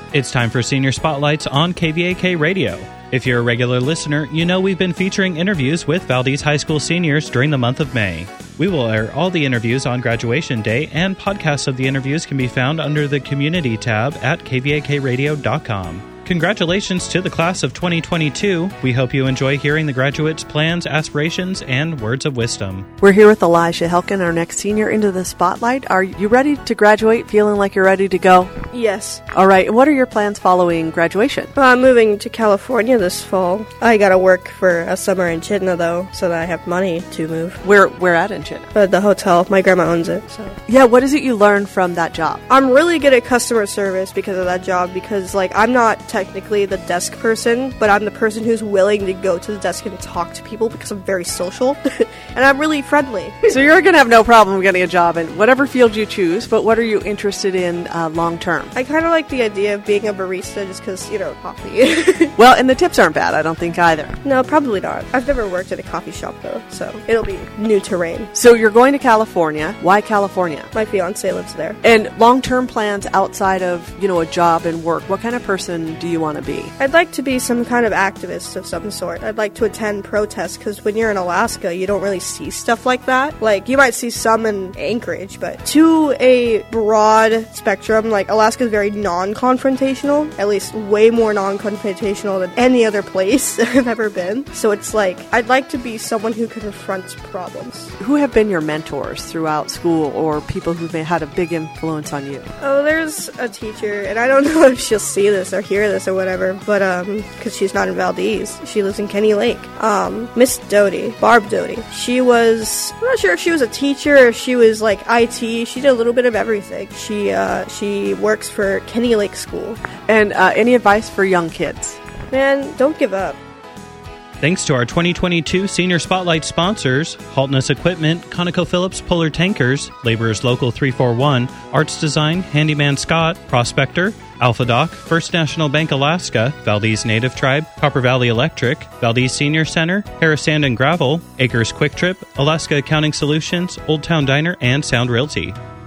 It's time for Senior Spotlights on KVAK Radio. If you're a regular listener, you know we've been featuring interviews with Valdez High School seniors during the month of May. We will air all the interviews on graduation day, and podcasts of the interviews can be found under the Community tab at kvakradio.com. Congratulations to the class of 2022. We hope you enjoy hearing the graduates' plans, aspirations, and words of wisdom. We're here with Elijah Helkin, our next senior into the spotlight. Are you ready to graduate, feeling like you're ready to go? Yes. All right. What are your plans following graduation? Well, I'm moving to California this fall. I gotta work for a summer in Chittenden, though, so that I have money to move. Where at in Chittenden? The hotel. My grandma owns it, so. Yeah, what is it you learned from that job? I'm really good at customer service because of that job, because, I'm not technically the desk person, but I'm the person who's willing to go to the desk and talk to people because I'm very social, and I'm really friendly. So you're going to have no problem getting a job in whatever field you choose, but what are you interested in long-term? I kind of like the idea of being a barista just because, coffee. Well, and the tips aren't bad, I don't think, either. No, probably not. I've never worked at a coffee shop, though, so it'll be new terrain. So you're going to California. Why California? My fiancé lives there. And long-term plans outside of, a job and work, what kind of person do you want to be? I'd like to be some kind of activist of some sort. I'd like to attend protests, because when you're in Alaska, you don't really see stuff like that. You might see some in Anchorage, but to a broad spectrum, Alaska is very non-confrontational, at least way more non-confrontational than any other place I've ever been. So it's I'd like to be someone who confronts problems. Who have been your mentors throughout school, or people who've had a big influence on you? Oh, there's a teacher, and I don't know if she'll see this or hear this or whatever, but because she's not in Valdez, she lives in Kenny Lake. Miss Doty, Barb Doty. She was, I'm not sure if she was a teacher or if she was IT. She did a little bit of everything. She works for Kenny Lake School. And any advice for young kids? Man, don't give up. Thanks to our 2022 Senior Spotlight sponsors, Haltness Equipment, ConocoPhillips Polar Tankers, Laborers Local 341, Arts Design, Handyman Scott, Prospector, AlphaDoc, First National Bank Alaska, Valdez Native Tribe, Copper Valley Electric, Valdez Senior Center, Harris Sand and Gravel, Acres Quick Trip, Alaska Accounting Solutions, Old Town Diner, and Sound Realty.